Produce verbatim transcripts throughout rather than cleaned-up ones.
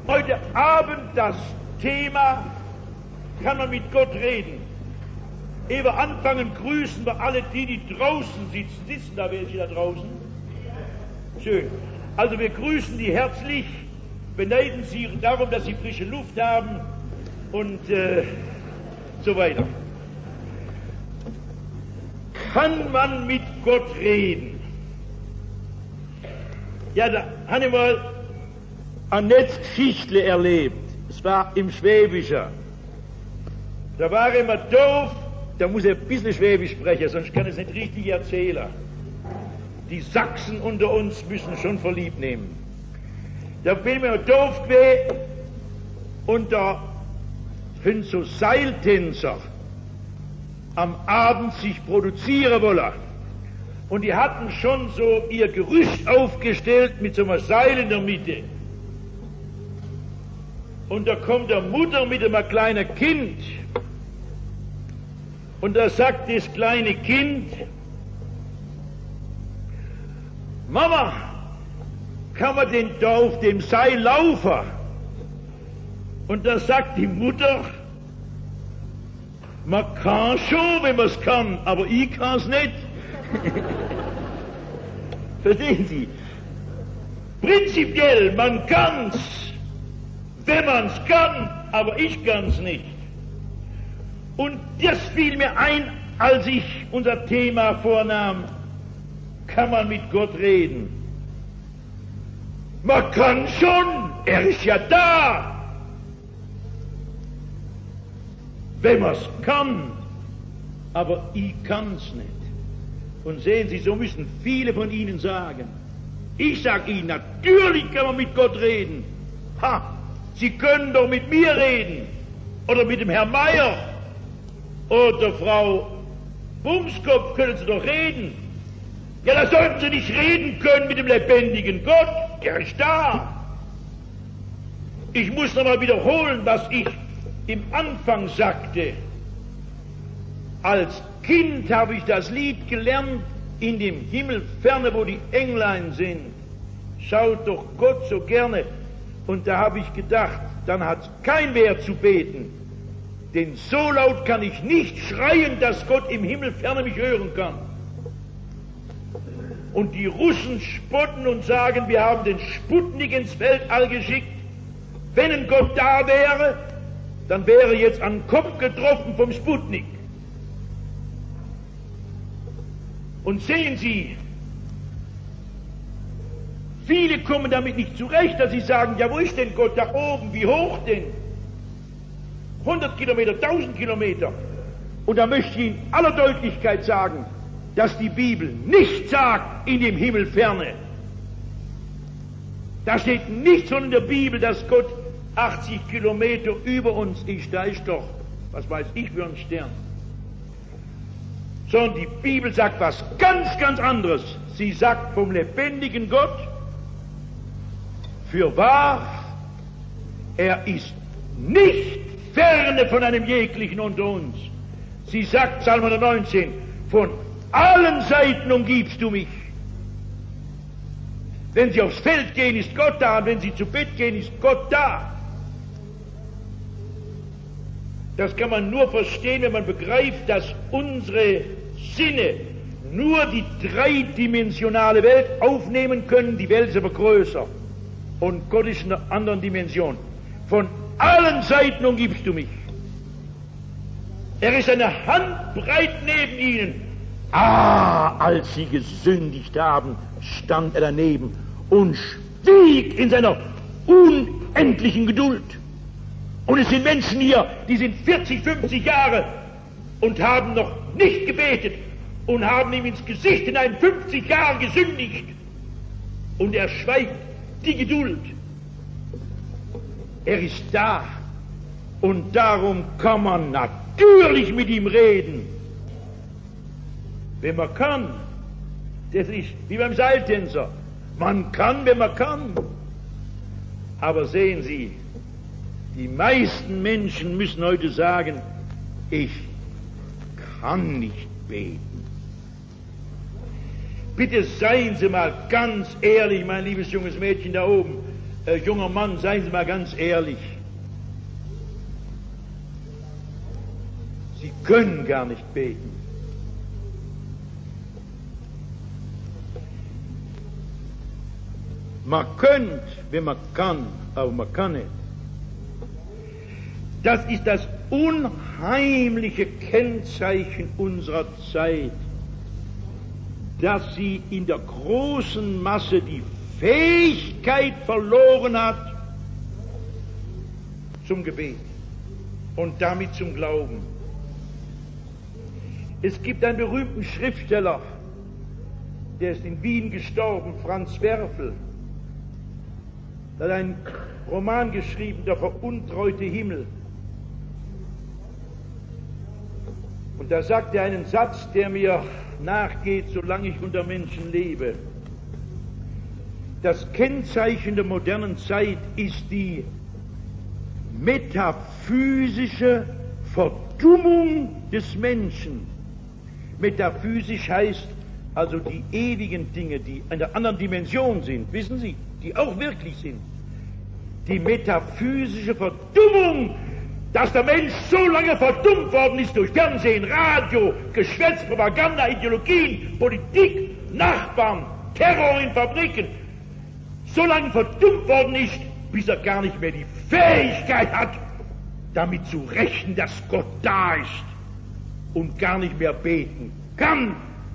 Heute Abend das Thema, kann man mit Gott reden. Ehe wir anfangen, grüßen wir alle die, die draußen sitzen. Sitzen da welche da draußen? Schön. Also wir grüßen die herzlich, beneiden sie darum, dass sie frische Luft haben und äh, so weiter. Kann man mit Gott reden? Ja, da habe ich mal Annette Fichtle erlebt. Es war im Schwäbischer. Da war er immer doof, da muss er ein bisschen Schwäbisch sprechen, sonst kann er es nicht richtig erzählen. Die Sachsen unter uns müssen schon verliebt nehmen. Da bin ich mir doof gewesen und da sind so Seiltänzer am Abend sich produzieren wollen. Und die hatten schon so ihr Gerüst aufgestellt mit so einem Seil in der Mitte. Und da kommt der Mutter mit einem kleinen Kind. Und da sagt das kleine Kind: Mama, kann man denn da auf dem Seil laufen? Und da sagt die Mutter: Man kann schon, wenn man es kann, aber ich kann es nicht. Verstehen Sie? Prinzipiell, man kann's, wenn man's kann, aber ich kann's nicht. Und das fiel mir ein, als ich unser Thema vornahm: Kann man mit Gott reden? Man kann schon, er ist ja da. Wenn man's kann, aber ich kann's nicht. Und sehen Sie, so müssen viele von Ihnen sagen. Ich sag Ihnen, natürlich kann man mit Gott reden. Ha, Sie können doch mit mir reden. Oder mit dem Herrn Meier. Oder Frau Bumskopf können Sie doch reden. Ja, da sollten Sie nicht reden können mit dem lebendigen Gott. Der ist da. Ich muss nochmal wiederholen, was ich im Anfang sagte. Als Kind habe ich das Lied gelernt: In dem Himmel ferne, wo die Englein sind, schaut doch Gott so gerne. Und da habe ich gedacht, dann hat's kein Wert zu beten, denn so laut kann ich nicht schreien, dass Gott im Himmel ferne mich hören kann. Und die Russen spotten und sagen, wir haben den Sputnik ins Weltall geschickt. Wenn ein Gott da wäre, dann wäre jetzt an den Kopf getroffen vom Sputnik. Und sehen Sie, viele kommen damit nicht zurecht, dass sie sagen, ja, wo ist denn Gott da oben, wie hoch denn? hundert Kilometer, tausend Kilometer. Und da möchte ich in aller Deutlichkeit sagen, dass die Bibel nicht sagt, in dem Himmel ferne. Da steht nichts von in der Bibel, dass Gott achtzig Kilometer über uns ist. Da ist doch, was weiß ich für ein Stern. Sondern die Bibel sagt was ganz, ganz anderes. Sie sagt vom lebendigen Gott: Fürwahr, er ist nicht ferne von einem jeglichen unter uns. Sie sagt, Psalm hundertneunzehn, von allen Seiten umgibst du mich. Wenn Sie aufs Feld gehen, ist Gott da, und wenn Sie zu Bett gehen, ist Gott da. Das kann man nur verstehen, wenn man begreift, dass unsere Sinne nur die dreidimensionale Welt aufnehmen können. Die Welt ist aber größer und Gott ist in einer anderen Dimension. Von allen Seiten umgibst du mich. Er ist eine Handbreit neben ihnen. Ah, als sie gesündigt haben, stand er daneben und stieg in seiner unendlichen Geduld. Und es sind Menschen hier, die sind vierzig, fünfzig Jahre und haben noch nicht gebetet und haben ihm ins Gesicht hinein fünfzig Jahre gesündigt. Und er schweigt, die Geduld. Er ist da und darum kann man natürlich mit ihm reden. Wenn man kann, das ist wie beim Seiltänzer. Man kann, wenn man kann. Aber sehen Sie, die meisten Menschen müssen heute sagen, ich kann nicht beten. Bitte seien Sie mal ganz ehrlich, mein liebes junges Mädchen da oben. äh, junger Mann, seien Sie mal ganz ehrlich. Sie können gar nicht beten. Man könnte, wenn man kann, aber man kann nicht. Das ist das unheimliche Kennzeichen unserer Zeit, dass sie in der großen Masse die Fähigkeit verloren hat zum Gebet und damit zum Glauben. Es gibt einen berühmten Schriftsteller, der ist in Wien gestorben, Franz Werfel. Er hat einen Roman geschrieben, Der veruntreute Himmel. Und da sagt er einen Satz, der mir nachgeht, solange ich unter Menschen lebe. Das Kennzeichen der modernen Zeit ist die metaphysische Verdummung des Menschen. Metaphysisch heißt also die ewigen Dinge, die in einer anderen Dimension sind, wissen Sie, die auch wirklich sind. Die metaphysische Verdummung, dass der Mensch so lange verdummt worden ist durch Fernsehen, Radio, Geschwätz, Propaganda, Ideologien, Politik, Nachbarn, Terror in Fabriken, so lange verdummt worden ist, bis er gar nicht mehr die Fähigkeit hat, damit zu rechnen, dass Gott da ist und gar nicht mehr beten kann.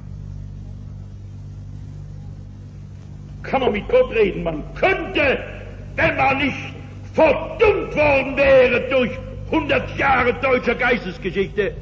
Kann man mit Gott reden? Man könnte, wenn man nicht verdummt worden wäre durch hundert Jahre deutscher Geistesgeschichte.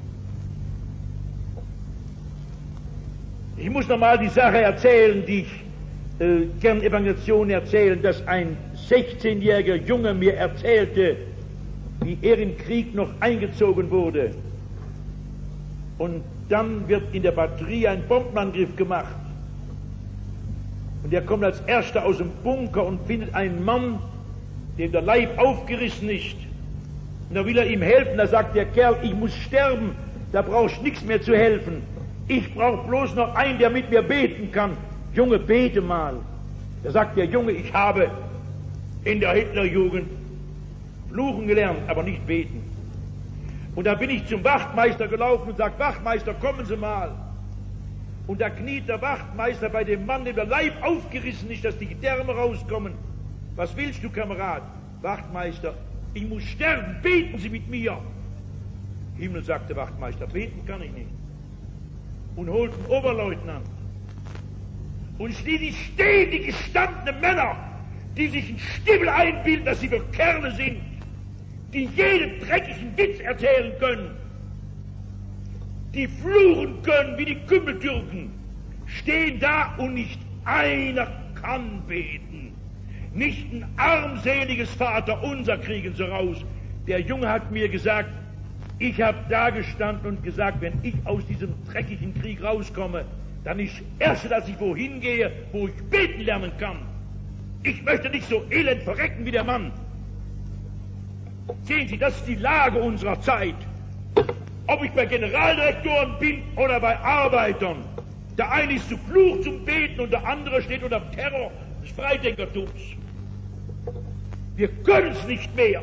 Ich muss nochmal die Sache erzählen, die ich äh, gern Evangelisation erzählen, dass ein sechzehnjähriger Junge mir erzählte, wie er im Krieg noch eingezogen wurde. Und dann wird in der Batterie ein Bombenangriff gemacht. Und er kommt als Erster aus dem Bunker und findet einen Mann, dem der Leib aufgerissen ist. Und da will er ihm helfen. Da sagt der Kerl, ich muss sterben, da brauchst du nichts mehr zu helfen. Ich brauche bloß noch einen, der mit mir beten kann. Junge, bete mal. Da sagt der Junge, ich habe in der Hitlerjugend fluchen gelernt, aber nicht beten. Und da bin ich zum Wachtmeister gelaufen und sage, Wachtmeister, kommen Sie mal. Und da kniet der Wachtmeister bei dem Mann, dem der Leib aufgerissen ist, dass die Gedärme rauskommen. Was willst du, Kamerad? Wachtmeister, ich muss sterben, beten Sie mit mir. Himmel, sagte der Wachtmeister, beten kann ich nicht. Und holt einen Oberleutnant. Und die stehen, die gestandenen Männer, die sich in Stiefel einbilden, dass sie für Kerle sind, die jeden dreckigen Witz erzählen können, die fluchen können wie die Kümmeltürken, stehen da und nicht einer kann beten. Nicht ein armseliges Vaterunser kriegen sie raus. Der Junge hat mir gesagt, ich habe da gestanden und gesagt, wenn ich aus diesem dreckigen Krieg rauskomme, dann ist das Erste, dass ich wohin gehe, wo ich beten lernen kann. Ich möchte nicht so elend verrecken wie der Mann. Sehen Sie, das ist die Lage unserer Zeit. Ob ich bei Generaldirektoren bin oder bei Arbeitern. Der eine ist zu Fluch zum Beten und der andere steht unter dem Terror des Freidenkertums. Wir können es nicht mehr.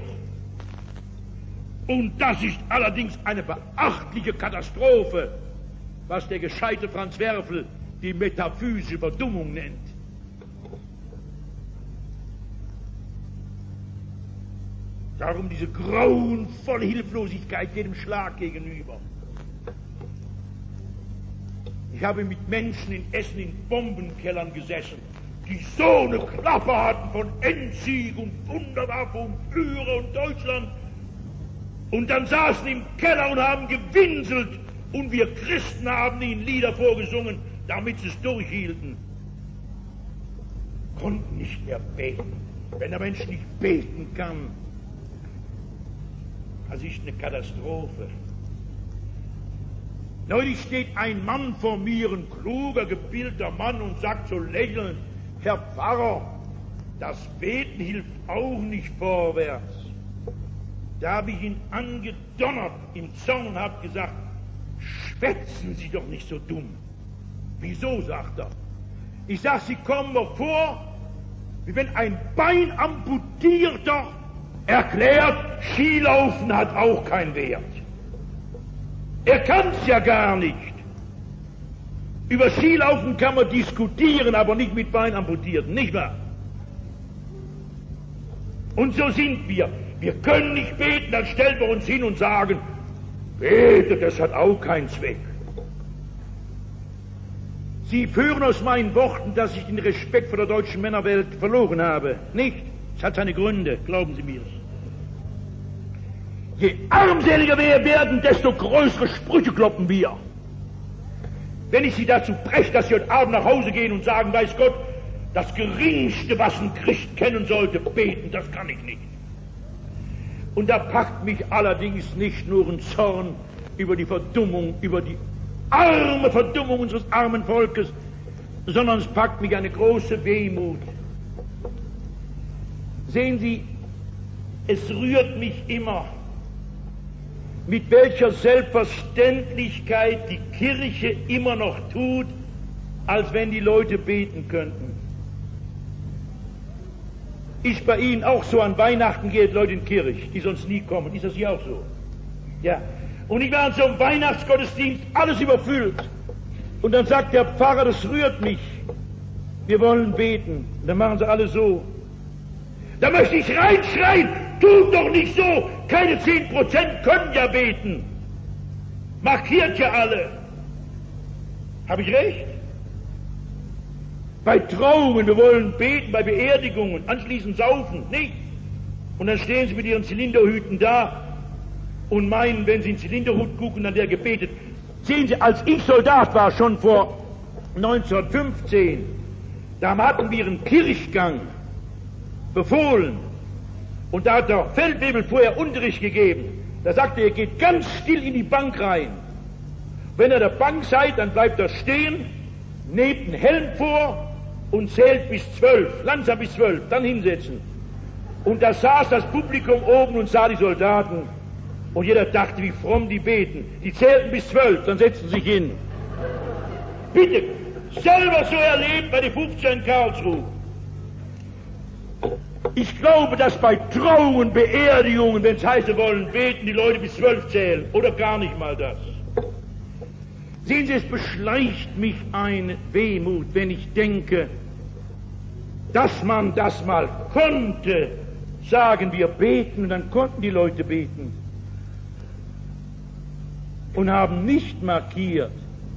Und das ist allerdings eine beachtliche Katastrophe, was der gescheite Franz Werfel die metaphysische Verdummung nennt. Darum diese grauenvolle Hilflosigkeit jedem Schlag gegenüber. Ich habe mit Menschen in Essen in Bombenkellern gesessen, die so eine Klappe hatten von Endsieg und Wunderwaffe und Führer und Deutschland. Und dann saßen im Keller und haben gewinselt und wir Christen haben ihnen Lieder vorgesungen, damit sie es durchhielten. Konnten nicht mehr beten. Wenn der Mensch nicht beten kann, das ist eine Katastrophe. Neulich steht ein Mann vor mir, ein kluger, gebildeter Mann, und sagt so lächelnd, Herr Pfarrer, das Beten hilft auch nicht vorwärts. Da habe ich ihn angedonnert im Zorn und habe gesagt, schwätzen Sie doch nicht so dumm. Wieso, sagt er. Ich sag, Sie kommen mir vor wie wenn ein Bein amputierter erklärt, Skilaufen hat auch keinen Wert. Er kann's ja gar nicht. Über Skilaufen kann man diskutieren, aber nicht mit Bein amputierten, nicht wahr? Und so sind wir. Wir können nicht beten, dann stellen wir uns hin und sagen, bete, das hat auch keinen Zweck. Sie führen aus meinen Worten, dass ich den Respekt vor der deutschen Männerwelt verloren habe. Nicht? Es hat seine Gründe, glauben Sie mir. Je armseliger wir werden, desto größere Sprüche kloppen wir. Wenn ich Sie dazu breche, dass Sie heute Abend nach Hause gehen und sagen, weiß Gott, das Geringste, was ein Christ kennen sollte, beten, das kann ich nicht. Und da packt mich allerdings nicht nur ein Zorn über die Verdummung, über die arme Verdummung unseres armen Volkes, sondern es packt mich eine große Wehmut. Sehen Sie, es rührt mich immer, mit welcher Selbstverständlichkeit die Kirche immer noch tut, als wenn die Leute beten könnten. Ist bei Ihnen auch so, an Weihnachten gehen Leute in die Kirche, die sonst nie kommen. Ist das hier auch so? Ja. Und ich war an so einem Weihnachtsgottesdienst, alles überfüllt. Und dann sagt der Pfarrer, das rührt mich. Wir wollen beten. Und dann machen sie alle so. Da möchte ich reinschreien, tut doch nicht so. Keine zehn Prozent können ja beten. Markiert ja alle. Habe ich recht? Bei Trauungen, wir wollen beten, bei Beerdigungen, anschließend saufen, nicht? Und dann stehen sie mit ihren Zylinderhüten da und meinen, wenn sie in den Zylinderhut gucken, dann der gebetet. Sehen Sie, als ich Soldat war, schon vor neunzehnhundertfünfzehn, da hatten wir einen Kirchgang befohlen. Und da hat der Feldwebel vorher Unterricht gegeben. Da sagte er, geht ganz still in die Bank rein. Wenn ihr der Bank seid, dann bleibt er stehen, nehmt einen Helm vor und zählt bis zwölf, langsam bis zwölf, dann hinsetzen. Und da saß das Publikum oben und sah die Soldaten. Und jeder dachte, wie fromm die beten. Die zählten bis zwölf, dann setzten sie sich hin. Bitte, selber so erlebt bei den fünfzehn in Karlsruhe. Ich glaube, dass bei Trauungen, Beerdigungen, wenn es heißt, sie wollen beten, die Leute bis zwölf zählen. Oder gar nicht mal das. Sehen Sie, es beschleicht mich eine Wehmut, wenn ich denke, dass man das mal konnte. Sagen wir beten, und dann konnten die Leute beten. Und haben nicht markiert.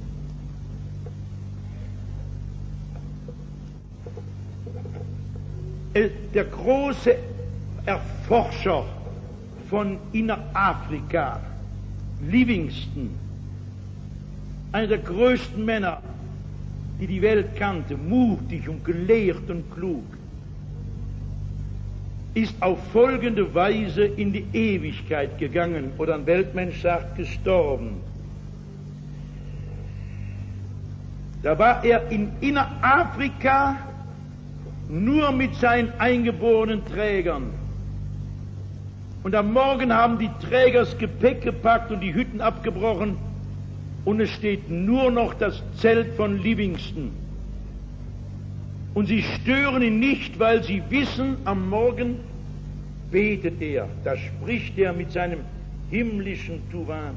Der große Erforscher von Innerafrika, Livingston, einer der größten Männer, die die Welt kannte, mutig und gelehrt und klug, ist auf folgende Weise in die Ewigkeit gegangen, oder ein Weltmensch sagt, gestorben. Da war er in Innerafrika nur mit seinen eingeborenen Trägern. Und am Morgen haben die Träger das Gepäck gepackt und die Hütten abgebrochen, und es steht nur noch das Zelt von Livingston. Und sie stören ihn nicht, weil sie wissen, am Morgen betet er, da spricht er mit seinem himmlischen Tuvan.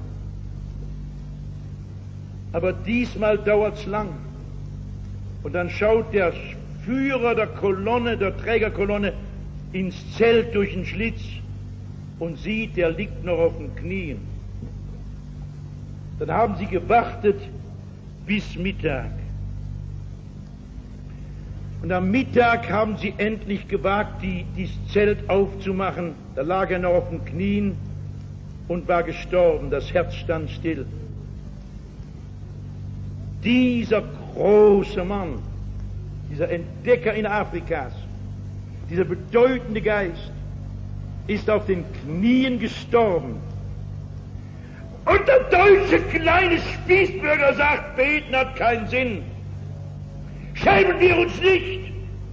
Aber diesmal dauert's lang. Und dann schaut der Führer der Kolonne, der Trägerkolonne, ins Zelt durch den Schlitz und sieht, der liegt noch auf den Knien. Dann haben sie gewartet bis Mittag. Und am Mittag haben sie endlich gewagt, die, dieses Zelt aufzumachen. Da lag er noch auf den Knien und war gestorben. Das Herz stand still. Dieser große Mann, dieser Entdecker in Afrikas, dieser bedeutende Geist, ist auf den Knien gestorben. Und der deutsche kleine Spießbürger sagt, beten hat keinen Sinn. Schämen wir uns nicht?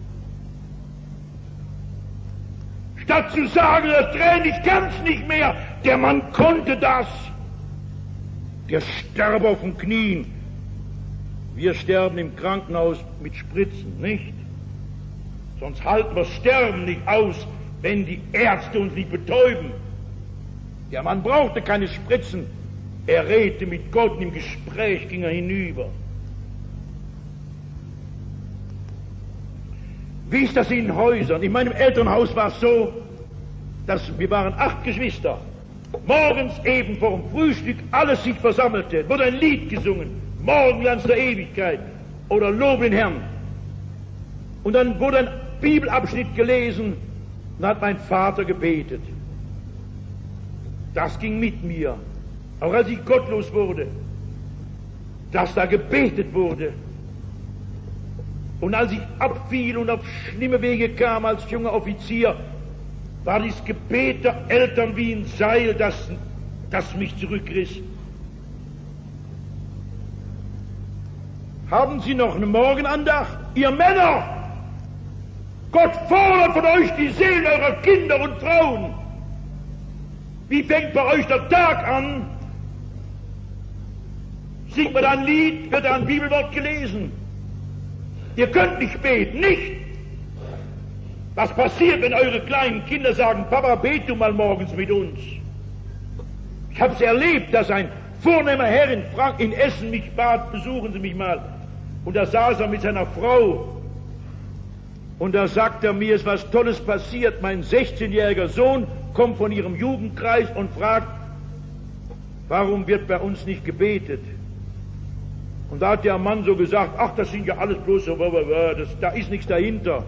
Statt zu sagen, der Tränen, ich kann's nicht mehr, der Mann konnte das. Der starb auf den Knien. Wir sterben im Krankenhaus mit Spritzen, nicht? Sonst halten wir Sterben nicht aus, wenn die Ärzte uns nicht betäuben. Der Mann brauchte keine Spritzen. Er redete mit Gott und im Gespräch ging er hinüber. Wie ist das in den Häusern? In meinem Elternhaus war es so, dass wir waren acht Geschwister. Morgens eben vor dem Frühstück alles sich versammelte, wurde ein Lied gesungen, Morgenlands der Ewigkeit oder Lob den Herrn. Und dann wurde ein Bibelabschnitt gelesen und hat mein Vater gebetet. Das ging mit mir, auch als ich gottlos wurde, dass da gebetet wurde. Und als ich abfiel und auf schlimme Wege kam als junger Offizier, war dieses Gebet der Eltern wie ein Seil, das, das mich zurückriss. Haben Sie noch eine Morgenandacht? Ihr Männer! Gott fordert von euch die Seelen eurer Kinder und Frauen. Wie fängt bei euch der Tag an? Singt man ein Lied, wird ein Bibelwort gelesen. Ihr könnt nicht beten, nicht. Was passiert, wenn eure kleinen Kinder sagen, Papa, bet du mal morgens mit uns? Ich habe es erlebt, dass ein vornehmer Herr in, Frank in Essen mich bat, besuchen Sie mich mal. Und da saß er mit seiner Frau. Und da sagt er mir, es ist was Tolles passiert. Mein sechzehnjähriger Sohn kommt von ihrem Jugendkreis und fragt, warum wird bei uns nicht gebetet? Und da hat der Mann so gesagt, ach, das sind ja alles bloß so, das, da ist nichts dahinter.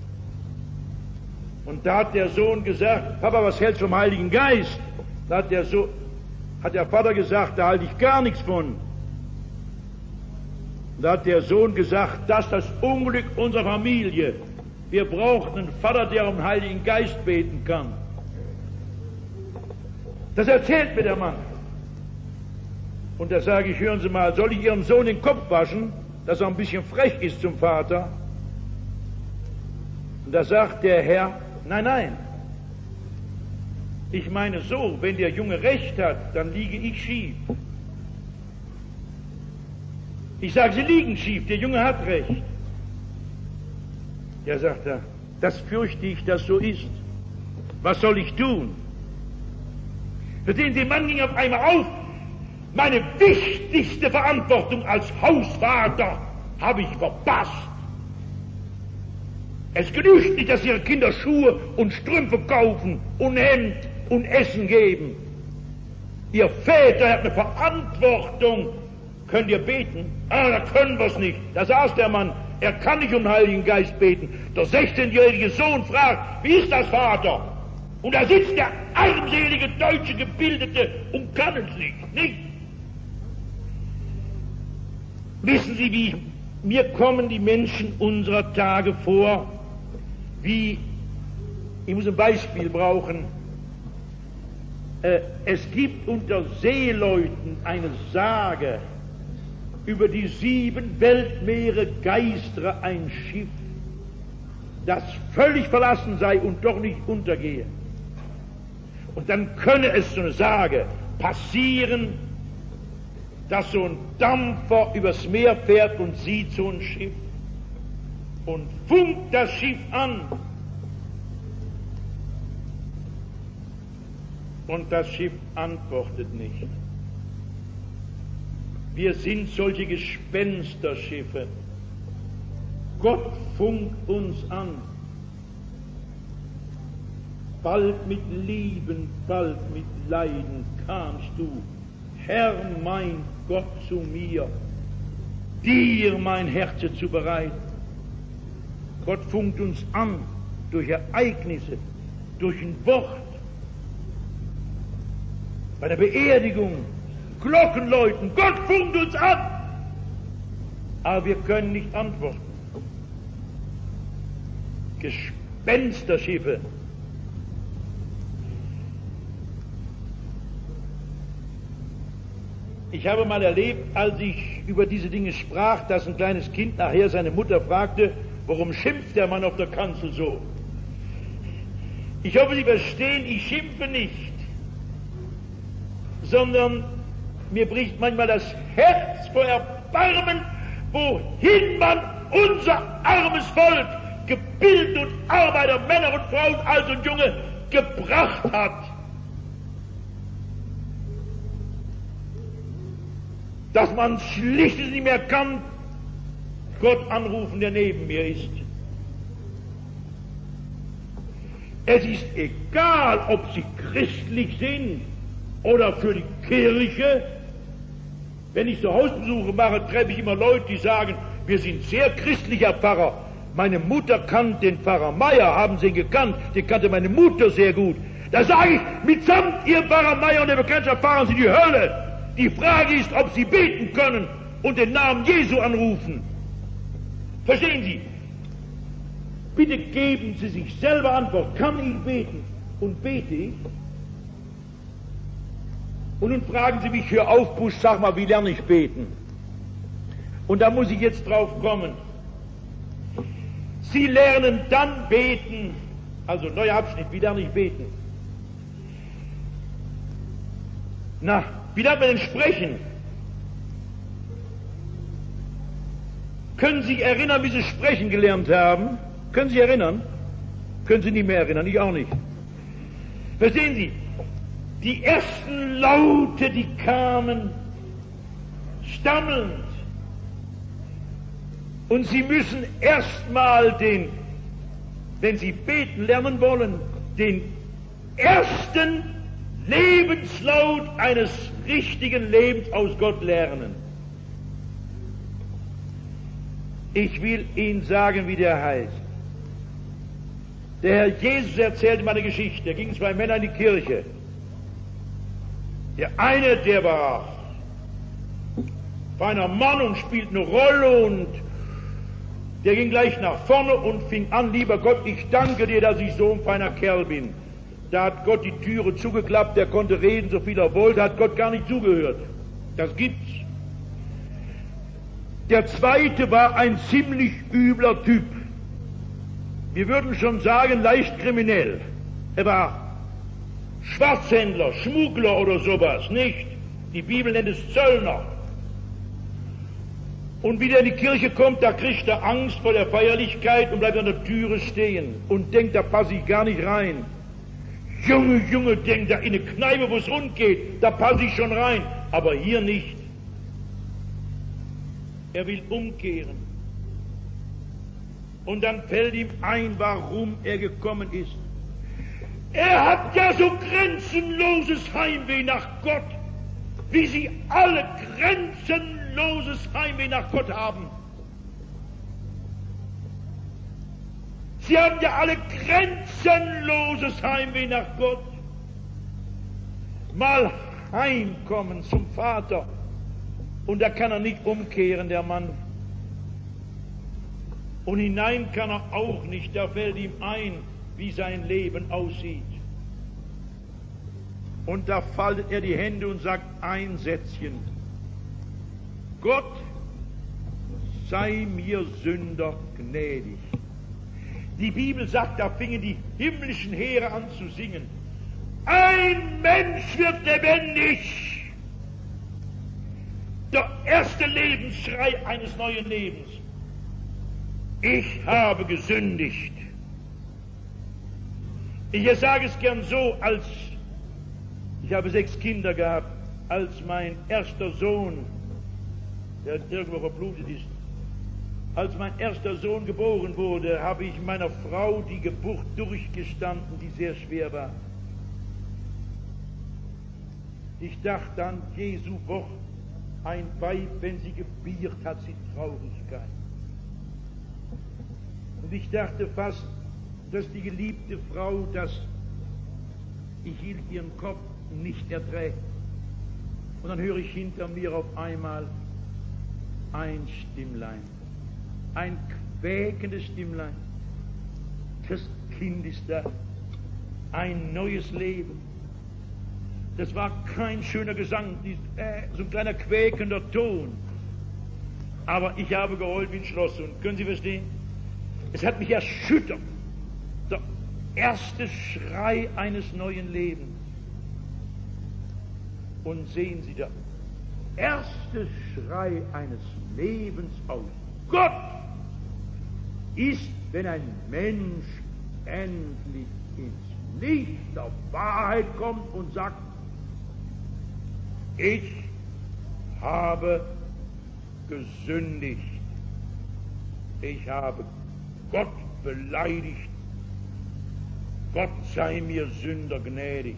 Und da hat der Sohn gesagt, Papa, was hältst du vom Heiligen Geist? Da hat der, so, hat der Vater gesagt, da halte ich gar nichts von. Da hat der Sohn gesagt, das ist das Unglück unserer Familie. Wir brauchen einen Vater, der um den Heiligen Geist beten kann. Das erzählt mir der Mann. Und da sage ich, hören Sie mal, soll ich Ihrem Sohn den Kopf waschen, dass er ein bisschen frech ist zum Vater? Und da sagt der Herr, nein, nein. Ich meine so, wenn der Junge recht hat, dann liege ich schief. Ich sage, Sie liegen schief, der Junge hat recht. Ja, sagt er, das fürchte ich, dass so ist. Was soll ich tun? Verstehen Sie, der Mann ging auf einmal auf. Meine wichtigste Verantwortung als Hausvater habe ich verpasst. Es genügt nicht, dass Ihre Kinder Schuhe und Strümpfe kaufen und Hemd und Essen geben. Ihr Väter habt eine Verantwortung. Könnt ihr beten? Ah, da können wir es nicht. Da saß der Mann. Er kann nicht um den Heiligen Geist beten. Der sechzehnjährige Sohn fragt, wie ist das, Vater? Und da sitzt der armselige deutsche Gebildete und kann es nicht, nicht? Wissen Sie, wie mir kommen die Menschen unserer Tage vor, wie, ich muss ein Beispiel brauchen, äh, es gibt unter Seeleuten eine Sage, über die sieben Weltmeere geistere ein Schiff, das völlig verlassen sei und doch nicht untergehe. Und dann könne es, so eine Sage, passieren, dass so ein Dampfer übers Meer fährt und sieht so ein Schiff und funkt das Schiff an. Und das Schiff antwortet nicht. Wir sind solche Gespensterschiffe. Gott funkt uns an. Bald mit Lieben, bald mit Leiden kamst du, Herr mein Gott, zu mir, dir mein Herz zu bereiten. Gott funkt uns an durch Ereignisse, durch ein Wort. Bei der Beerdigung, Glocken läuten, Gott funkt uns an. Aber wir können nicht antworten. Gespensterschiffe. Ich habe mal erlebt, als ich über diese Dinge sprach, dass ein kleines Kind nachher seine Mutter fragte, warum schimpft der Mann auf der Kanzel so? Ich hoffe, Sie verstehen, ich schimpfe nicht, sondern mir bricht manchmal das Herz vor Erbarmen, wohin man unser armes Volk Gebild und Arbeiter, Männer und Frauen, alt und junge, gebracht hat. Dass man schlicht nicht mehr kann, Gott anrufen, der neben mir ist. Es ist egal, ob sie christlich sind oder für die Kirche. Wenn ich so Hausbesuche mache, treffe ich immer Leute, die sagen, wir sind sehr christlicher Pfarrer. Meine Mutter kannte den Pfarrer Meier, haben Sie ihn gekannt, den kannte meine Mutter sehr gut. Da sage ich, mitsamt Ihr Pfarrer Meier und der Bekanntschaft fahren Sie in die Hölle. Die Frage ist, ob Sie beten können und den Namen Jesu anrufen. Verstehen Sie? Bitte geben Sie sich selber Antwort. Kann ich beten? Und bete ich? Und nun fragen Sie mich, hör auf, Busch, sag mal, wie lerne ich beten? Und da muss ich jetzt drauf kommen. Sie lernen dann beten, also neuer Abschnitt, wie lerne ich beten? Na, wie lernt man denn sprechen? Können Sie sich erinnern, wie Sie sprechen gelernt haben? Können Sie sich erinnern? Können Sie nicht mehr erinnern, ich auch nicht. Verstehen Sie, die ersten Laute, die kamen, stammelnd. Und Sie müssen erstmal den, wenn Sie beten lernen wollen, den ersten Lebenslaut eines richtigen Lebens aus Gott lernen. Ich will Ihnen sagen, wie der heißt. Der Herr Jesus erzählte mal eine Geschichte. Da gingen zwei Männer in die Kirche. Der eine, der war feiner Mann und spielt eine Rolle, und der ging gleich nach vorne und fing an, lieber Gott, ich danke dir, dass ich so ein feiner Kerl bin. Da hat Gott die Türe zugeklappt, der konnte reden, so viel er wollte, hat Gott gar nicht zugehört. Das gibt's. Der zweite war ein ziemlich übler Typ. Wir würden schon sagen, leicht kriminell. Er war Schwarzhändler, Schmuggler oder sowas, nicht? Die Bibel nennt es Zöllner. Und wie der in die Kirche kommt, da kriegt er Angst vor der Feierlichkeit und bleibt an der Türe stehen und denkt, da passe ich gar nicht rein. Junge, Junge, denkt er, in eine Kneipe, wo es rund geht, da passe ich schon rein, aber hier nicht. Er will umkehren. Und dann fällt ihm ein, warum er gekommen ist. Er hat ja so grenzenloses Heimweh nach Gott, wie sie alle grenzenloses Heimweh nach Gott haben. Sie haben ja alle grenzenloses Heimweh nach Gott. Mal heimkommen zum Vater, und da kann er nicht umkehren, der Mann. Und hinein kann er auch nicht, da fällt ihm ein, wie sein Leben aussieht. Und da faltet er die Hände und sagt ein Sätzchen: Gott sei mir Sünder gnädig. Die Bibel sagt, da fingen die himmlischen Heere an zu singen. Ein Mensch wird lebendig. Der erste Lebensschrei eines neuen Lebens. Ich habe gesündigt. Ich sage es gern so, als ich habe sechs Kinder gehabt, als mein erster Sohn, der irgendwo verblutet ist, als mein erster Sohn geboren wurde, habe ich meiner Frau die Geburt durchgestanden, die sehr schwer war. Ich dachte an Jesu Wort, ein Weib, wenn sie gebiert, hat sie Traurigkeit. Und ich dachte fast, dass die geliebte Frau das, ich hielt ihren Kopf, nicht erträgt. Und dann höre ich hinter mir auf einmal ein Stimmlein, ein quäkendes Stimmlein. Das Kind ist da, ein neues Leben. Das war kein schöner Gesang, äh, so ein kleiner quäkender Ton. Aber ich habe geheult wie ein Schloss. Und können Sie verstehen? Es hat mich erschüttert. Der erste Schrei eines neuen Lebens. Und sehen Sie, der erste Schrei eines Lebens aus Gott ist wenn ein Mensch endlich ins Licht der Wahrheit kommt und sagt, ich habe gesündigt, ich habe Gott beleidigt, Gott sei mir Sünder gnädig.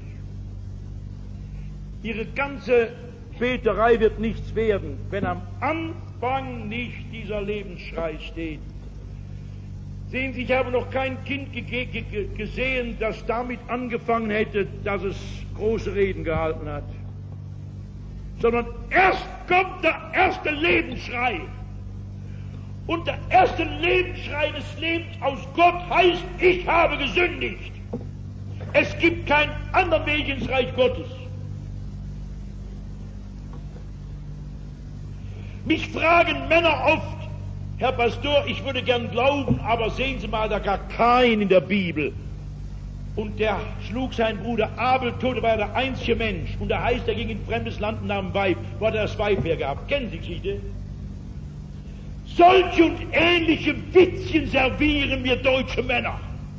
Ihre ganze Beterei wird nichts werden, wenn am Anfang nicht dieser Lebensschrei steht. Sehen Sie, ich habe noch kein Kind ge ge gesehen, das damit angefangen hätte, dass es große Reden gehalten hat. Sondern erst kommt der erste Lebensschrei. Und der erste Lebensschrei des Lebens aus Gott heißt, ich habe gesündigt. Es gibt keinen anderen Weg ins Reich Gottes. Mich fragen Männer oft, Herr Pastor, ich würde gern glauben, aber sehen Sie mal, da gar kein in der Bibel. Und der schlug seinen Bruder Abel tot, war der einzige Mensch. Und da heißt, er ging in ein fremdes Land und nahm ein Weib. Wo hat er das Weib hergehabt? Kennen Sie die Geschichte? Solche und ähnliche Witzchen servieren mir deutsche Männer.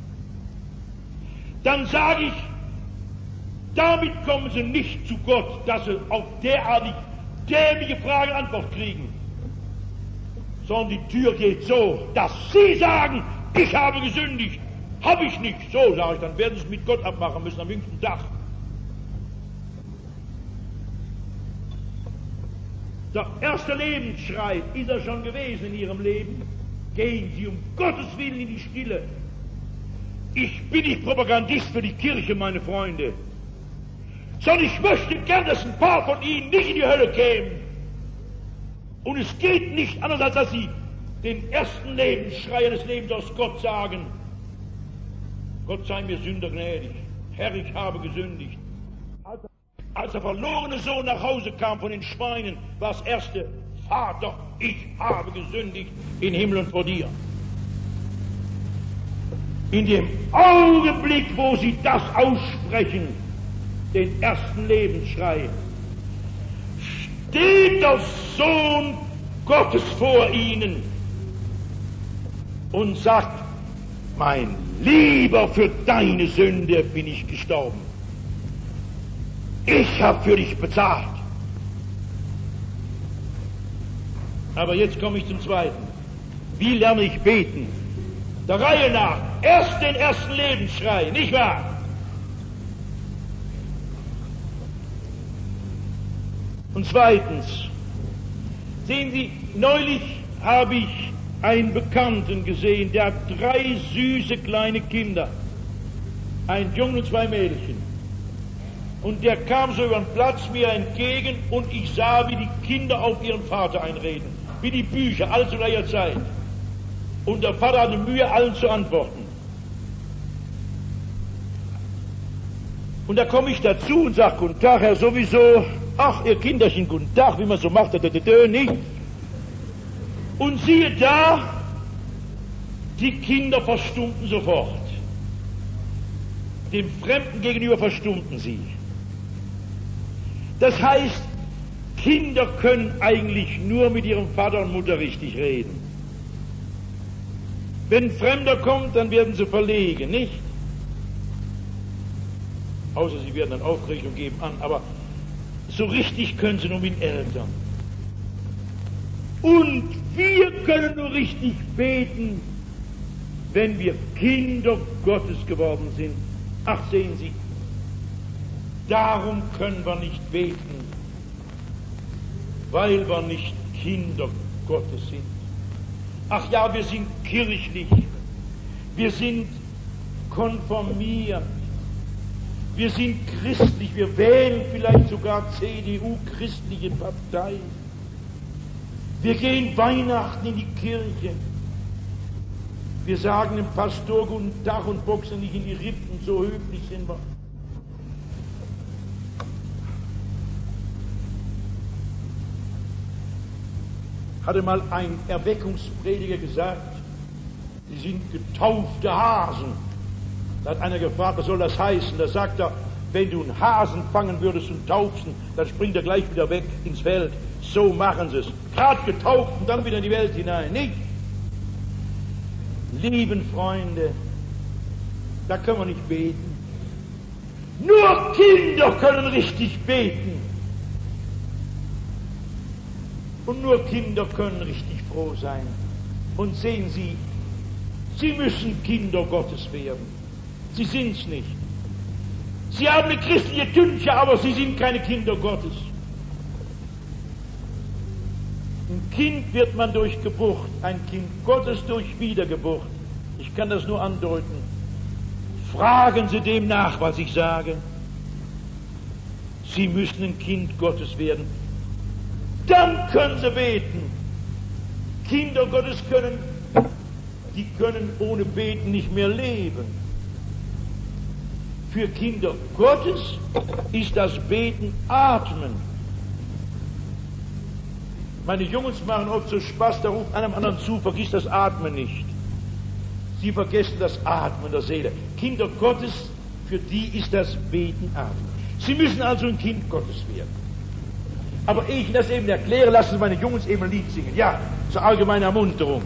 Dann sage ich, damit kommen Sie nicht zu Gott, dass Sie auf derartig dämliche Fragen Antwort kriegen. Sondern die Tür geht so, dass Sie sagen, ich habe gesündigt. Habe ich nicht. So, sage ich, dann werden Sie es mit Gott abmachen müssen am jüngsten Tag. Der erste Lebensschrei ist er schon gewesen in Ihrem Leben. Gehen Sie um Gottes Willen in die Stille. Ich bin nicht Propagandist für die Kirche, meine Freunde. Sondern ich möchte gern, dass ein paar von Ihnen nicht in die Hölle kämen. Und es geht nicht anders, als dass Sie den ersten Lebensschrei eines Lebens aus Gott sagen. Gott sei mir Sünder gnädig. Herr, ich habe gesündigt. Als, als der verlorene Sohn nach Hause kam von den Schweinen, war das erste, Vater, ich habe gesündigt in Himmel und vor dir. In dem Augenblick, wo sie das aussprechen, den ersten Lebensschrei, steht der Sohn Gottes vor ihnen und sagt, mein Lieber, für deine Sünde bin ich gestorben. Ich habe für dich bezahlt. Aber jetzt komme ich zum Zweiten. Wie lerne ich beten? Der Reihe nach. Erst den ersten Lebensschrei, nicht wahr? Und zweitens, sehen Sie, neulich habe ich einen Bekannten gesehen, der hat drei süße kleine Kinder, ein Jungen und zwei Mädchen. Und der kam so über den Platz mir entgegen und ich sah, wie die Kinder auf ihren Vater einreden, wie die Bücher, alles zu gleicher Zeit. Und der Vater hatte Mühe, allen zu antworten. Und da komme ich dazu und sage, guten Tag, Herr sowieso, ach, ihr Kinderchen, guten Tag, wie man so macht, nicht? Und siehe da, die Kinder verstummten sofort. Dem Fremden gegenüber verstummten sie. Das heißt, Kinder können eigentlich nur mit ihrem Vater und Mutter richtig reden. Wenn ein Fremder kommt, dann werden sie verlegen, nicht? Außer sie werden dann aufgeregt und geben an, aber so richtig können sie nur mit den Eltern. Und wir können nur richtig beten, wenn wir Kinder Gottes geworden sind. Ach, sehen Sie, darum können wir nicht beten, weil wir nicht Kinder Gottes sind. Ach ja, wir sind kirchlich, wir sind konformiert, wir sind christlich, wir wählen vielleicht sogar C D U, christliche Partei. Wir gehen Weihnachten in die Kirche. Wir sagen dem Pastor guten Tag und boxen nicht in die Rippen, so höflich sind wir. Hatte mal ein Erweckungsprediger gesagt, sie sind getaufte Hasen. Da hat einer gefragt, was soll das heißen? Da sagt er, wenn du einen Hasen fangen würdest und taufst, dann springt er gleich wieder weg ins Feld. So machen sie es. Gerade getauft und dann wieder in die Welt hinein, nicht? Lieben Freunde, da können wir nicht beten. Nur Kinder können richtig beten. Und nur Kinder können richtig froh sein. Und sehen Sie, Sie müssen Kinder Gottes werden. Sie sind's nicht. Sie haben eine christliche Tünche, aber Sie sind keine Kinder Gottes. Ein Kind wird man durch Geburt, ein Kind Gottes durch Wiedergeburt. Ich kann das nur andeuten. Fragen Sie dem nach, was ich sage. Sie müssen ein Kind Gottes werden. Dann können Sie beten. Kinder Gottes können, die können ohne Beten nicht mehr leben. Für Kinder Gottes ist das Beten Atmen. Meine Jungs machen oft so Spaß, da ruft einem anderen zu, vergiss das Atmen nicht. Sie vergessen das Atmen der Seele. Kinder Gottes, für die ist das Beten Atmen. Sie müssen also ein Kind Gottes werden. Aber ehe ich das eben erkläre, lassen Sie meine Jungs eben ein Lied singen. Ja, zur allgemeinen Ermunterung.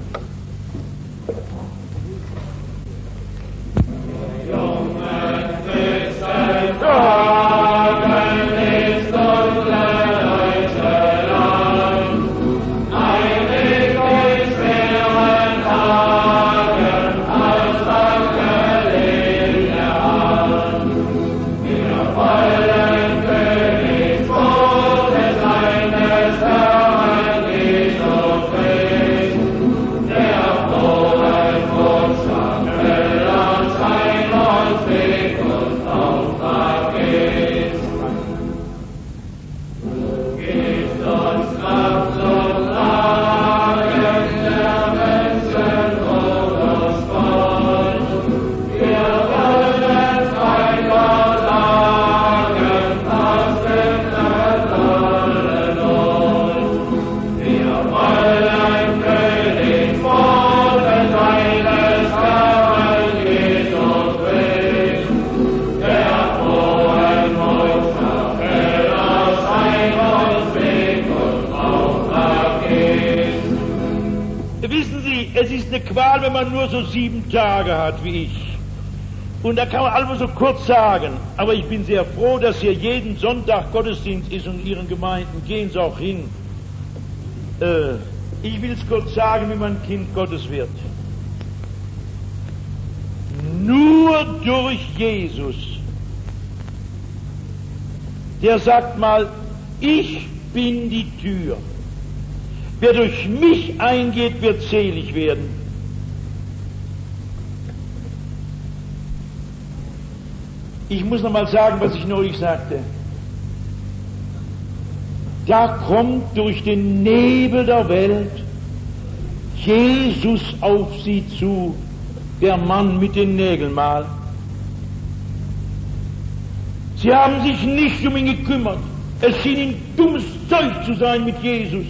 Qual, wenn man nur so sieben Tage hat wie ich. Und da kann man alles so kurz sagen. Aber ich bin sehr froh, dass hier jeden Sonntag Gottesdienst ist und in Ihren Gemeinden gehen Sie auch hin. Äh, ich will es kurz sagen, wie man Kind Gottes wird. Nur durch Jesus. Der sagt mal, ich bin die Tür. Wer durch mich eingeht, wird selig werden. Ich muss noch mal sagen, was ich neulich sagte. Da kommt durch den Nebel der Welt Jesus auf sie zu, der Mann mit den Nägeln mal. Sie haben sich nicht um ihn gekümmert. Es schien ihnen dummes Zeug zu sein mit Jesus.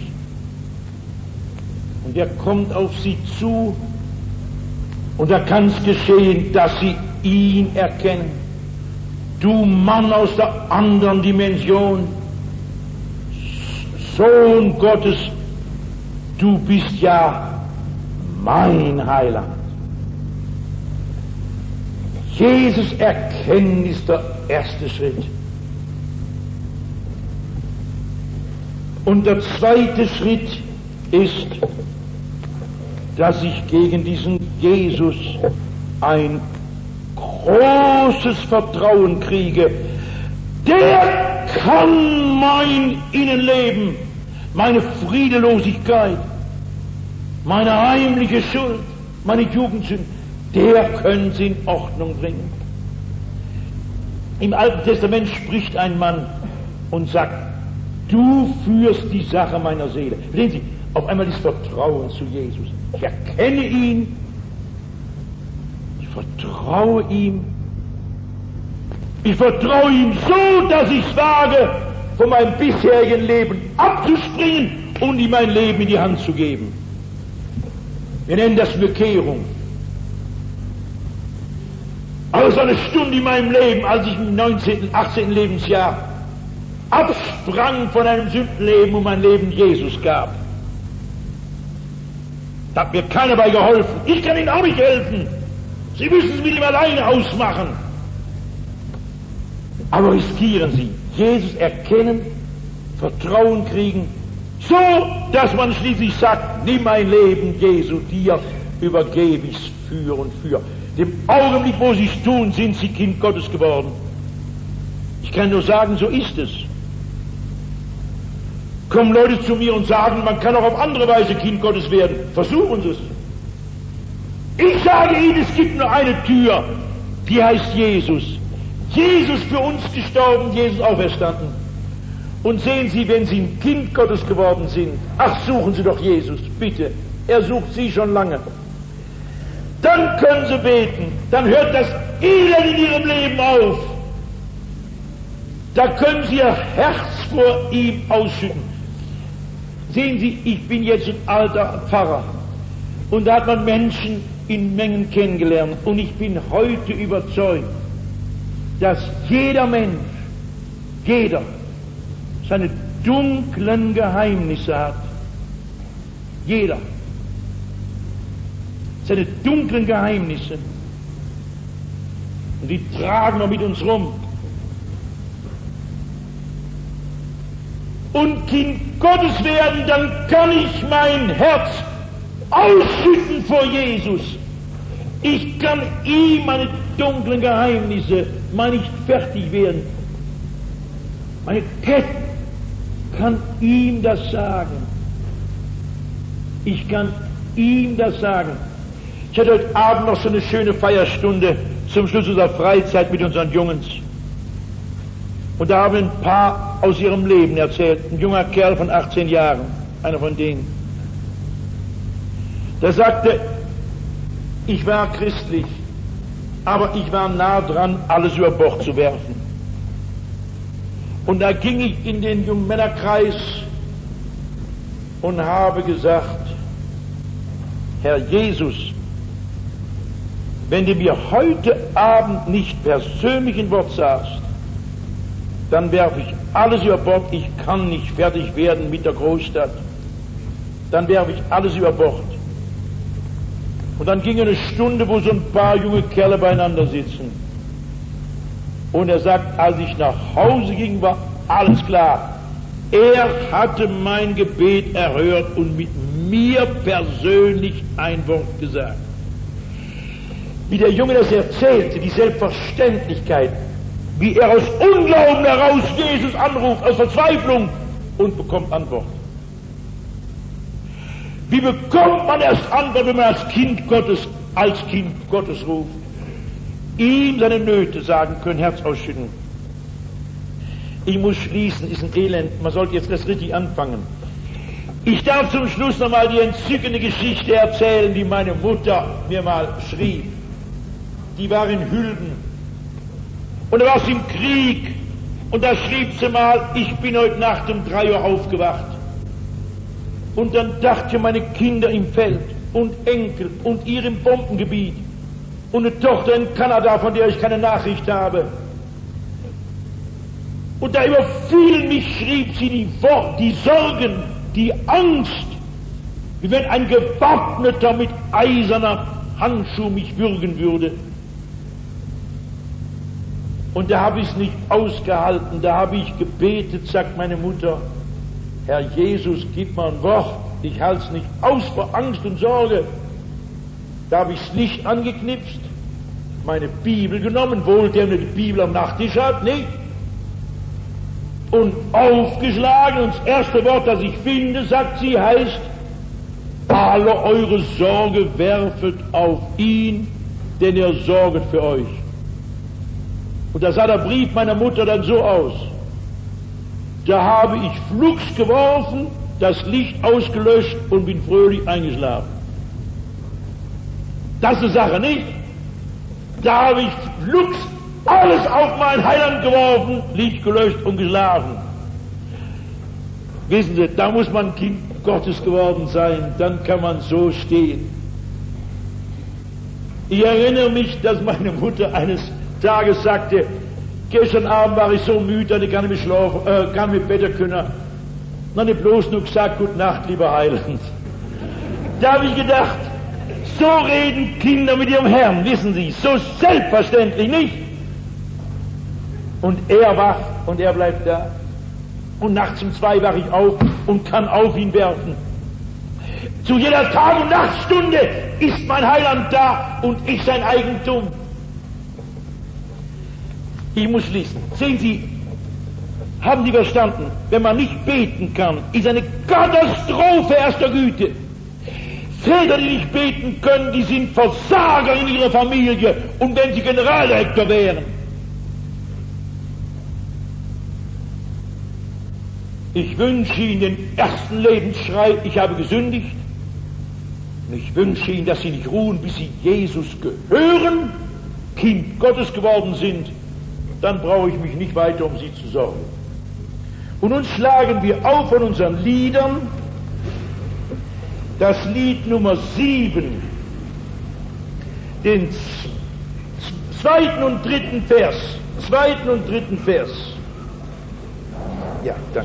Und er kommt auf sie zu, und da kann es geschehen, dass sie ihn erkennen. Du Mann aus der anderen Dimension, Sohn Gottes, du bist ja mein Heiland. Jesus erkennen ist der erste Schritt. Und der zweite Schritt ist, dass ich gegen diesen Jesus ein großes Vertrauen kriege. Der kann mein Innenleben, meine Friedelosigkeit, meine heimliche Schuld, meine Jugendsünden, der können sie in Ordnung bringen. Im Alten Testament spricht ein Mann und sagt, du führst die Sache meiner Seele. Sehen Sie, auf einmal ist Vertrauen zu Jesus. Ich erkenne ihn, ich vertraue ihm, ich vertraue ihm so, dass ich es wage, von meinem bisherigen Leben abzuspringen und ihm mein Leben in die Hand zu geben. Wir nennen das Bekehrung. Aber so eine Stunde in meinem Leben, als ich im neunzehnten, achtzehnten Lebensjahr absprang von einem Sündenleben und mein Leben Jesus gab. Da hat mir keiner bei geholfen. Ich kann Ihnen auch nicht helfen. Sie müssen es mit ihm alleine ausmachen. Aber riskieren Sie. Jesus erkennen, Vertrauen kriegen, so, dass man schließlich sagt, nimm mein Leben, Jesu, dir übergebe ich es für und für. Dem Augenblick, wo Sie es tun, sind Sie Kind Gottes geworden. Ich kann nur sagen, so ist es. Kommen Leute zu mir und sagen, man kann auch auf andere Weise Kind Gottes werden. Versuchen Sie es. Ich sage Ihnen, es gibt nur eine Tür, die heißt Jesus. Jesus für uns gestorben, Jesus auferstanden. Und sehen Sie, wenn Sie ein Kind Gottes geworden sind, ach, suchen Sie doch Jesus, bitte. Er sucht Sie schon lange. Dann können Sie beten. Dann hört das Elend in Ihrem Leben auf. Da können Sie Ihr Herz vor ihm ausschütten. Sehen Sie, ich bin jetzt ein alter Pfarrer. Und da hat man Menschen in Mengen kennengelernt. Und ich bin heute überzeugt, dass jeder Mensch, jeder, seine dunklen Geheimnisse hat. Jeder. Seine dunklen Geheimnisse. Und die tragen wir mit uns rum. Und Kind Gottes werden, dann kann ich mein Herz ausschütten vor Jesus. Ich kann ihm meine dunklen Geheimnisse mal nicht fertig werden. Meine Ketten kann ihm das sagen. Ich kann ihm das sagen. Ich hatte heute Abend noch so eine schöne Feierstunde zum Schluss unserer Freizeit mit unseren Jungens. Und da haben ein paar aus ihrem Leben erzählt. Ein junger Kerl von achtzehn Jahren, einer von denen. Der sagte, ich war christlich, aber ich war nah dran, alles über Bord zu werfen. Und da ging ich in den Jungmännerkreis und habe gesagt, Herr Jesus, wenn du mir heute Abend nicht persönlich ein Wort sagst, dann werfe ich alles über Bord, ich kann nicht fertig werden mit der Großstadt. Dann werfe ich alles über Bord. Und dann ging eine Stunde, wo so ein paar junge Kerle beieinander sitzen. Und er sagt, als ich nach Hause ging, war alles klar. Er hatte mein Gebet erhört und mit mir persönlich ein Wort gesagt. Wie der Junge das erzählte, die Selbstverständlichkeit, wie er aus Unglauben heraus Jesus anruft, aus Verzweiflung, und bekommt Antwort. Wie bekommt man erst Antwort, wenn man als Kind Gottes, als Kind Gottes ruft? Ihm seine Nöte sagen können, Herz ausschütten. Ich muss schließen, ist ein Elend, man sollte jetzt das richtig anfangen. Ich darf zum Schluss nochmal die entzückende Geschichte erzählen, die meine Mutter mir mal schrieb. Die war in Hülben. Und da war sie im Krieg. Und da schrieb sie mal, ich bin heute Nacht um drei Uhr aufgewacht. Und dann dachte ich, meine Kinder im Feld und Enkel und ihr im Bombengebiet und eine Tochter in Kanada, von der ich keine Nachricht habe. Und da überfielen mich, schrieb sie, die Worte, die Sorgen, die Angst, wie wenn ein Gewappneter mit eiserner Handschuh mich würgen würde. Und da habe ich es nicht ausgehalten, da habe ich gebetet, sagt meine Mutter, Herr Jesus, gib mir ein Wort, ich halte es nicht aus vor Angst und Sorge. Da habe ich das Licht angeknipst, meine Bibel genommen, wohl der die Bibel am Nachttisch hat, nicht? Und aufgeschlagen, und das erste Wort, das ich finde, sagt sie, heißt, alle eure Sorge werfet auf ihn, denn er sorget für euch. Und da sah der Brief meiner Mutter dann so aus. Da habe ich flugs geworfen, das Licht ausgelöscht und bin fröhlich eingeschlafen. Das ist eine Sache, nicht? Da habe ich flugs alles auf mein Heiland geworfen, Licht gelöscht und geschlafen. Wissen Sie, da muss man Kind Gottes geworden sein, dann kann man so stehen. Ich erinnere mich, dass meine Mutter eines Tages sagte, gestern Abend war ich so müde, dass ich gar nicht mehr schlafen, äh, gar nicht mehr betten können. Dann habe ich bloß nur gesagt, gute Nacht, lieber Heiland. Da habe ich gedacht, so reden Kinder mit ihrem Herrn, wissen Sie, so selbstverständlich nicht. Und er wacht und er bleibt da. Und nachts um zwei wache ich auf und kann auf ihn werfen. Zu jeder Tag- und Nachtstunde ist mein Heiland da und ich sein Eigentum. Ich muss schließen. Sehen Sie, haben Sie verstanden, wenn man nicht beten kann, ist eine Katastrophe erster Güte. Väter, die nicht beten können, die sind Versager in ihrer Familie und wenn sie Generaldirektor wären. Ich wünsche Ihnen den ersten Lebensschrei, ich habe gesündigt. Und ich wünsche Ihnen, dass Sie nicht ruhen, bis Sie Jesus gehören, Kind Gottes geworden sind. Dann brauche ich mich nicht weiter um Sie zu sorgen. Und nun schlagen wir auf von unseren Liedern das Lied Nummer sieben, den zweiten und dritten Vers. Zweiten und dritten Vers. Ja, danke.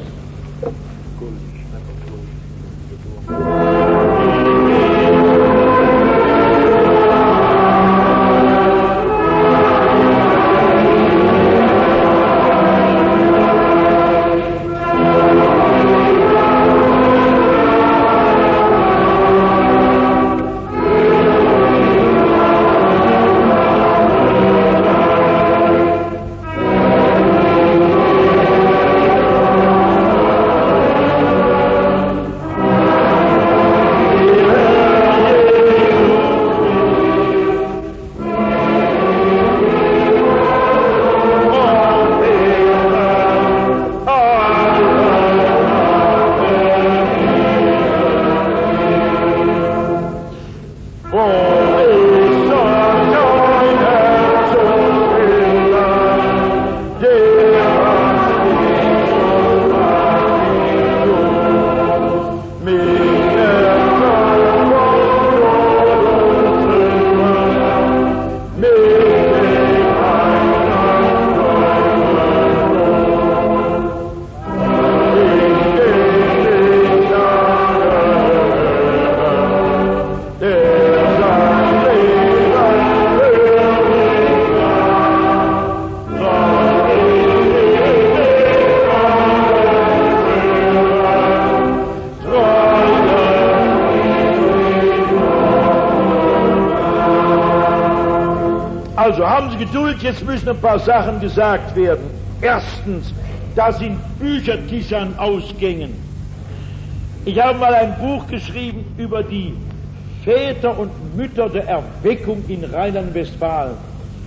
Also haben Sie Geduld, jetzt müssen ein paar Sachen gesagt werden. Erstens, da sind Büchertische an Ausgängen. Ich habe mal ein Buch geschrieben über die Väter und Mütter der Erweckung in Rheinland-Westfalen.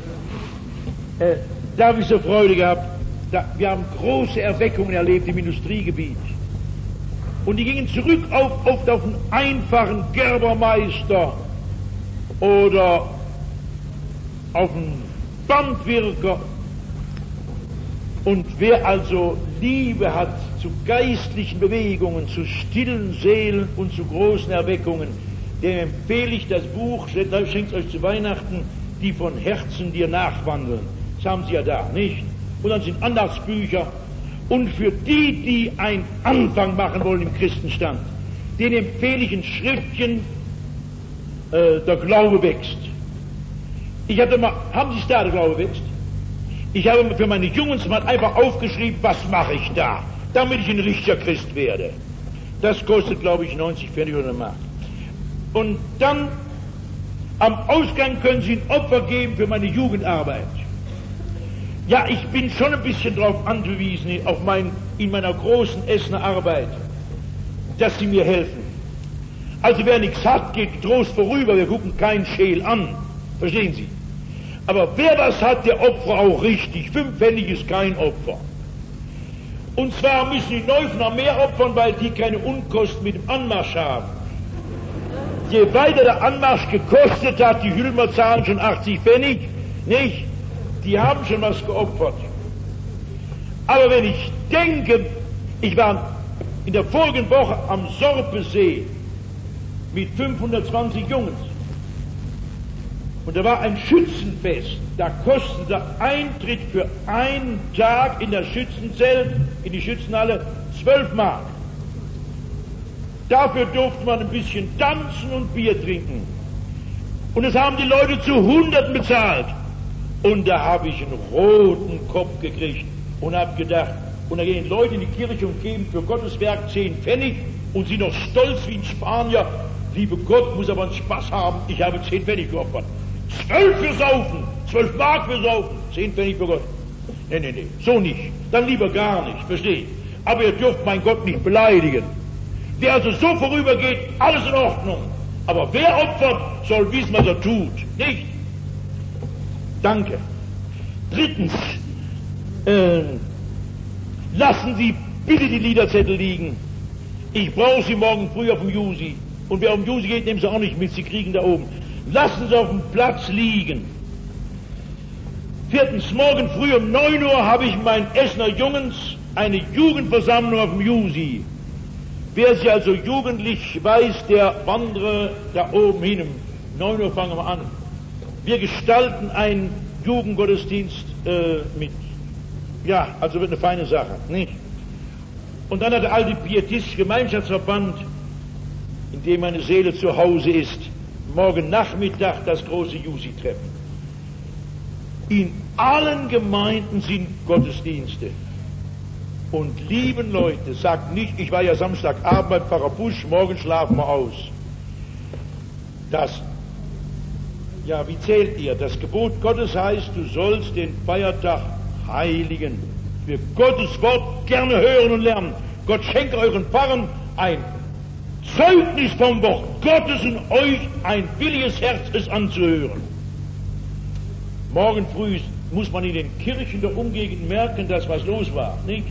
Äh, da habe ich so Freude gehabt. Da, wir haben große Erweckungen erlebt im Industriegebiet. Und die gingen zurück auf, oft auf einen einfachen Gerbermeister oder auf einen Bandwirker. Und wer also Liebe hat zu geistlichen Bewegungen, zu stillen Seelen und zu großen Erweckungen, dem empfehle ich das Buch, schenkt euch zu Weihnachten, die von Herzen dir nachwandeln. Das haben Sie ja da, nicht? Und dann sind Andachtsbücher. Und für die, die einen Anfang machen wollen im Christenstand, den empfehle ich ein Schriftchen, äh, der Glaube wächst. Ich hatte mal, haben Sie es da, der Glaube wächst? Ich habe für meine Jungs mal einfach aufgeschrieben, was mache ich da, damit ich ein richtiger Christ werde. Das kostet, glaube ich, neunzig Pfennig oder Mark. Und dann, am Ausgang können Sie ein Opfer geben für meine Jugendarbeit. Ja, ich bin schon ein bisschen darauf angewiesen, auf mein, in meiner großen Essener Arbeit, dass Sie mir helfen. Also wer nichts hat, geht getrost vorüber, wir gucken keinen Scheel an. Verstehen Sie? Aber wer was hat, der Opfer auch richtig. Fünf Pfennig ist kein Opfer. Und zwar müssen die Neufner mehr opfern, weil die keine Unkosten mit dem Anmarsch haben. Je weiter der Anmarsch gekostet hat, die Hülmer zahlen schon achtzig Pfennig, nicht? Die haben schon was geopfert. Aber wenn ich denke, ich war in der vorigen Woche am Sorpesee mit fünfhundertzwanzig Jungs. Und da war ein Schützenfest. Da kostete der Eintritt für einen Tag in das Schützenzelt, in die Schützenhalle, zwölf Mark. Dafür durfte man ein bisschen tanzen und Bier trinken. Und das haben die Leute zu Hunderten bezahlt. Und da habe ich einen roten Kopf gekriegt und habe gedacht, und da gehen Leute in die Kirche und geben für Gottes Werk zehn Pfennig und sind noch stolz wie ein Spanier. Liebe Gott, muss aber einen Spaß haben, ich habe zehn Pfennig geopfert. Zwölf für Saufen, zwölf Mark für Saufen, zehn Pfennig für Gott. Nee, nee, nee, so nicht. Dann lieber gar nicht, versteht. Aber ihr dürft mein Gott nicht beleidigen. Wer also so vorübergeht, alles in Ordnung. Aber wer opfert, soll wissen, was er tut. Nicht? Danke. Drittens, äh, lassen Sie bitte die Liederzettel liegen. Ich brauche sie morgen früh auf dem Jusi. Und wer auf dem Jusi geht, nehmen Sie auch nicht mit, Sie kriegen da oben. Lassen Sie auf dem Platz liegen. Viertens, morgen früh um neun Uhr habe ich in meinen Essener Jungens eine Jugendversammlung auf dem Jusi. Wer sich also jugendlich weiß, der wandere da oben hin. Um neun Uhr fangen wir an. Wir gestalten einen Jugendgottesdienst äh, mit. Ja, also wird eine feine Sache, nicht? Und dann hat der alte Pietistische Gemeinschaftsverband, in dem meine Seele zu Hause ist, morgen Nachmittag das große Jusi-Treffen. In allen Gemeinden sind Gottesdienste. Und lieben Leute, sagt nicht, ich war ja Samstagabend beim Pfarrer Busch, morgen schlafen wir aus. Das, ja, wie zählt ihr? Das Gebot Gottes heißt, du sollst den Feiertag heiligen. Wir Gottes Wort gerne hören und lernen. Gott schenke euren Pfarrern ein Zeugnis vom Wort Gottes und euch ein williges Herz, es anzuhören. Morgen früh muss man in den Kirchen der Umgegend merken, dass was los war, nicht?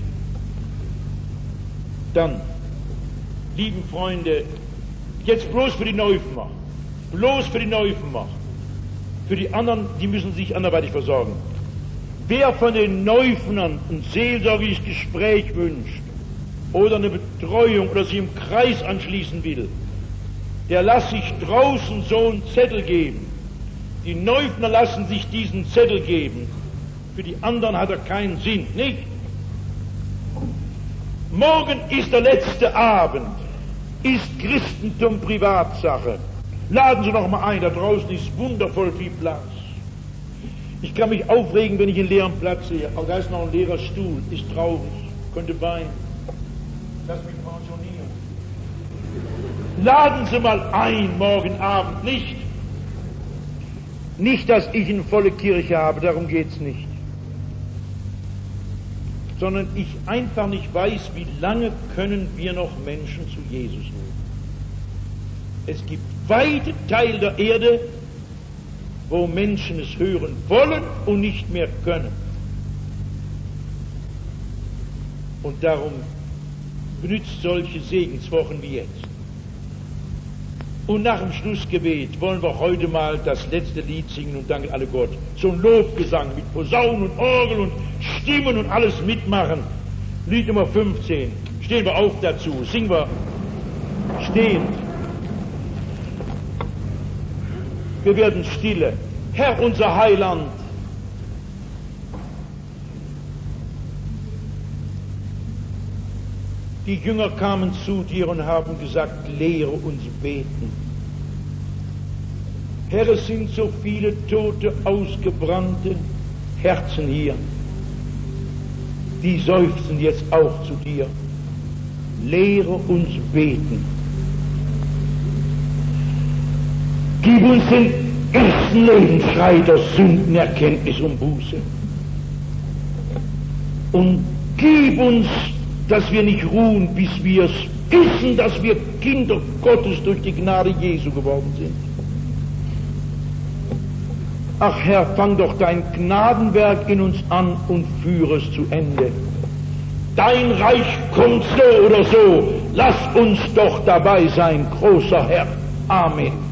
Dann, lieben Freunde, jetzt bloß für die Neufenmacher, bloß für die Neufenmacher. Für die anderen, die müssen sich anderweitig versorgen. Wer von den Neufenern ein seelsorgliches Gespräch wünscht oder eine Betreuung oder sich im Kreis anschließen will, der lässt sich draußen so einen Zettel geben. Die Neufener lassen sich diesen Zettel geben. Für die anderen hat er keinen Sinn, nicht? Morgen ist der letzte Abend, ist Christentum Privatsache. Laden Sie noch mal ein, da draußen ist wundervoll viel Platz. Ich kann mich aufregen, wenn ich einen leeren Platz sehe, aber da ist noch ein leerer Stuhl, ist traurig, könnte weinen. Lass mich pensionieren. Laden Sie mal ein, morgen Abend, nicht? Nicht, dass ich eine volle Kirche habe, darum geht's nicht. Sondern ich einfach nicht weiß, wie lange können wir noch Menschen zu Jesus rufen. Es gibt weite Teile der Erde, wo Menschen es hören wollen und nicht mehr können. Und darum benützt solche Segenswochen wie jetzt. Und nach dem Schlussgebet wollen wir heute mal das letzte Lied singen und danken alle Gott. So ein Lobgesang mit Posaunen und Orgel und Stimmen und alles mitmachen. Lied Nummer fünfzehn. Stehen wir auf dazu. Singen wir stehend. Wir werden stille. Herr, unser Heiland. Die Jünger kamen zu dir und haben gesagt, lehre uns beten. Herr, es sind so viele tote, ausgebrannte Herzen hier. Die seufzen jetzt auch zu dir. Lehre uns beten. Gib uns den ersten Lebensschrei der Sündenerkenntnis und Buße. Und gib uns, dass wir nicht ruhen, bis wir es wissen, dass wir Kinder Gottes durch die Gnade Jesu geworden sind. Ach Herr, fang doch dein Gnadenwerk in uns an und führe es zu Ende. Dein Reich kommt so oder so, lass uns doch dabei sein, großer Herr. Amen.